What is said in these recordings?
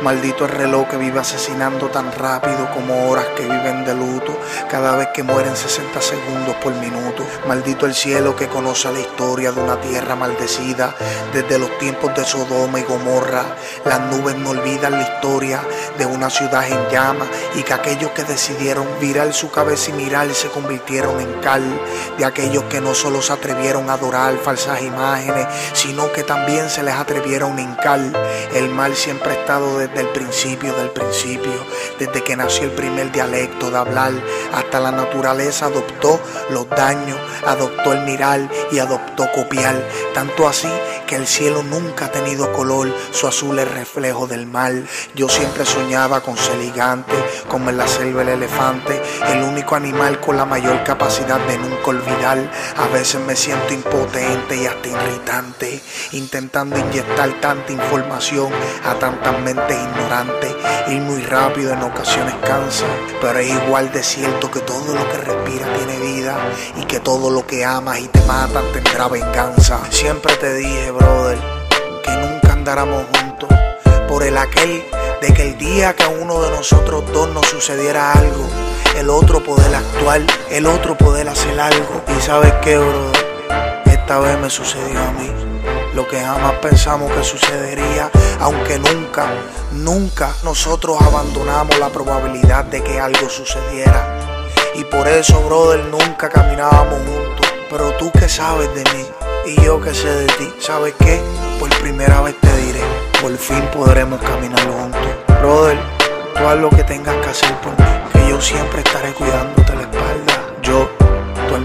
Maldito el reloj que vive asesinando tan rápido como horas que viven de luto, cada vez que mueren 60 segundos por minuto. Maldito el cielo que conoce la historia de una tierra maldecida desde los tiempos de Sodoma y Gomorra. Las nubes no olvidan la historia de una ciudad en llamas y que aquellos que decidieron virar su cabeza y mirar se convirtieron en cal. De aquellos que no solo se atrevieron a adorar falsas imágenes, sino que también se les atrevieron a hincar. El mal siempre ha estado desde el principio del principio, desde que nació el primer dialecto de hablar, hasta la naturaleza adoptó los daños, adoptó el mirar y adoptó copiar. Tanto así que el cielo nunca ha tenido color, su azul es reflejo del mar. Yo siempre soñaba con ser gigante, como en la selva el elefante, el único animal con la mayor capacidad de nunca olvidar. A veces me siento impotente y hasta irritante, intentando inyectar tanta información a tantas mentes ignorantes. Ir muy rápido en ocasiones cansa, pero es igual de cierto que todo lo que respira tiene vida y que todo lo que amas y te matan tendrá venganza. Siempre te dije, brother, que nunca andáramos juntos, por el aquel de que el día que a uno de nosotros dos nos sucediera algo, el otro poder actuar, el otro poder hacer algo. Y ¿sabes qué, brother? Esta vez me sucedió a mí lo que jamás pensamos que sucedería, aunque nunca nosotros abandonamos la probabilidad de que algo sucediera. Y por eso, brother, nunca caminábamos juntos. Pero tú que sabes de mí y yo que sé de ti, ¿sabes qué? Por primera vez te diré, por fin podremos caminar juntos. Brother, tú haz lo que tengas que hacer por mí, que yo siempre estaré cuidándote la espalda. Yo, tu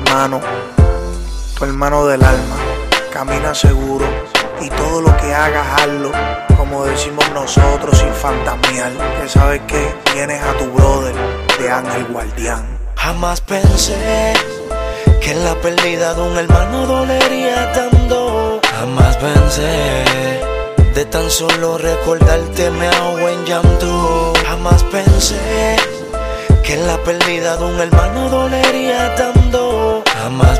hermano del alma, camina seguro y todo lo que hagas hazlo, como decimos nosotros, sin fantasmear. Que sabes que tienes a tu brother de ángel guardián. Jamás pensé que la pérdida de un hermano dolería tanto. Jamás pensé, de tan solo recordarte me ahogo en llanto. Jamás pensé que la pérdida de un hermano dolería tanto. Jamás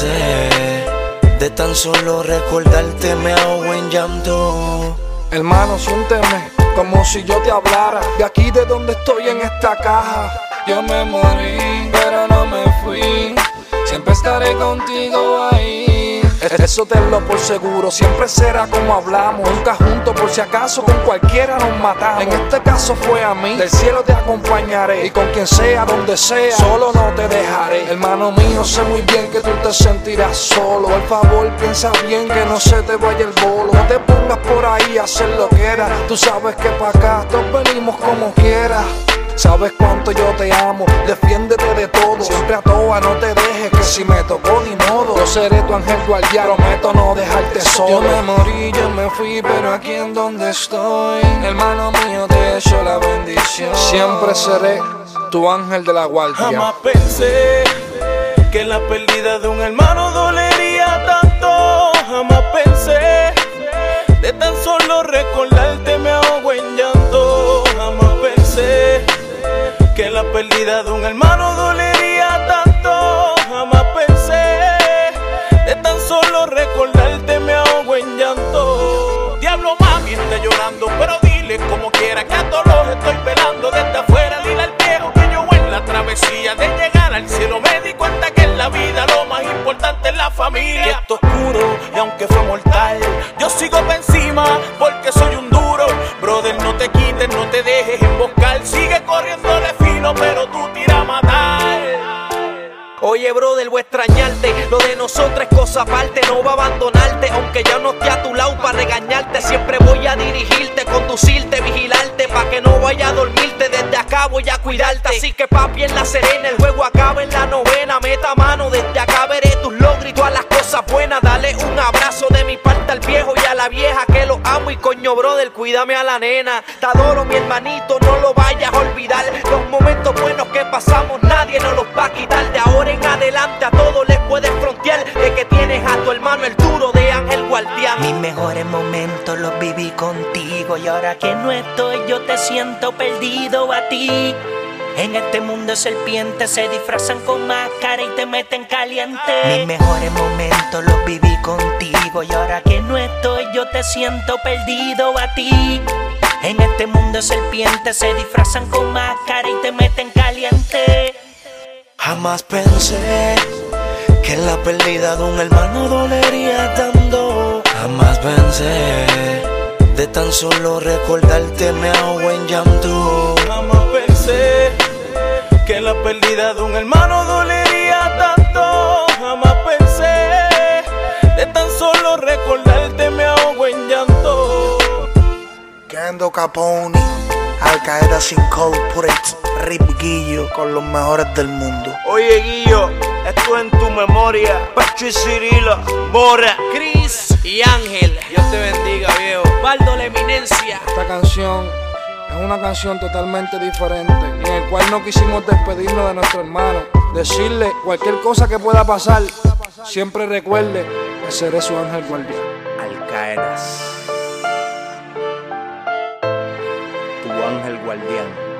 pensé, de tan solo recordarte me ahogo en llanto. Hermano, siénteme como si yo te hablara de aquí de donde estoy en esta caja. Yo me morí, pero no me fui, siempre estaré contigo ahí. Eso tenlo por seguro, siempre será como hablamos. Nunca juntos por si acaso con cualquiera nos matamos. En este caso fue a mí, del cielo te acompañaré. Y con quien sea, donde sea, solo no te dejaré. Hermano mío, sé muy bien que tú te sentirás solo. Por favor, piensa bien que no se te vaya el bolo. No te pongas por ahí a hacer lo que era. Tú sabes que pa' acá todos venimos como quieras. Sabes cuánto yo te amo, defiéndete de todo. Siempre a toa, no te dejes, que si me tocó ni modo. Yo seré tu ángel guardián, prometo no dejarte solo. Yo me morí, yo me fui, pero aquí en donde estoy, hermano mío, te echo la bendición. Siempre seré tu ángel de la guardia. Jamás pensé que la pérdida de un hermano dolería tanto. Jamás pensé, de tan solo recordarte me ahogo en llanto. Jamás pensé que la pérdida de un hermano dolería tanto. Jamás pensé, de tan solo recordarte me ahogo en llanto. Diablo, mami está llorando, pero dile como quiera que a todos los estoy velando desde afuera. Dile al viejo que yo en la travesía de llegar al cielo me di cuenta que en la vida lo más importante es la familia. Y esto oscuro, y aunque fue mortal, yo sigo pa' encima porque soy un duro. Brother, no te quites, no te dejes emboscar. Sigue corriéndole fino, pero tú tira a matar. Oye, brother, voy a extrañarte. Lo de nosotros es cosa aparte. No va a abandonarte, aunque ya no esté a tu lado para regañarte. Siempre voy a dirigirte, conducirte, vigilarte, pa' que no vaya a dormirte. Desde acá voy a cuidarte. Así que papi, en la serena, el juego acaba en la novena. Meta mano, desde acá veré tus logros y todas las cosas buenas. Dale un abrazo de mi parte al viejo y a la vieja, que los amo. Y coño, brother, cuídame a la nena. Te adoro, mi hermanito, no lo vayas a olvidar. Los momentos buenos que pasamos nadie nos los va a quitar. De ahora en adelante a todos les puedes frontear, de que tienes a tu hermano el duro de ángel guardián. Mis mejores momentos los viví contigo, y ahora que no estoy yo te siento perdido a ti. En este mundo de serpientes se disfrazan con máscara y te meten caliente. Mis mejores momentos los viví contigo, y ahora que no estoy yo te siento perdido a ti. En este mundo de serpientes se disfrazan con máscara y te meten caliente. Jamás pensé que la pérdida de un hermano dolería tanto. Jamás pensé de tan solo recordarte me ahogo en llanto. Jamás pensé que la pérdida de un hermano dolería tanto. Jamás pensé de tan solo recordarte me ahogo en llanto. Kendo Capone, Al Qaeda sin Corporate, Rip Guillo con los mejores del mundo. Oye Guillo, esto en tu memoria. Pacho y Cirilo, Mora, Chris y Ángel. Dios te bendiga, viejo. Baldo la eminencia. Esta canción es una canción totalmente diferente, en el cual no quisimos despedirnos de nuestro hermano. Decirle cualquier cosa que pueda pasar, siempre recuerde que seré su ángel guardián. Al Qaeda, tu ángel guardián.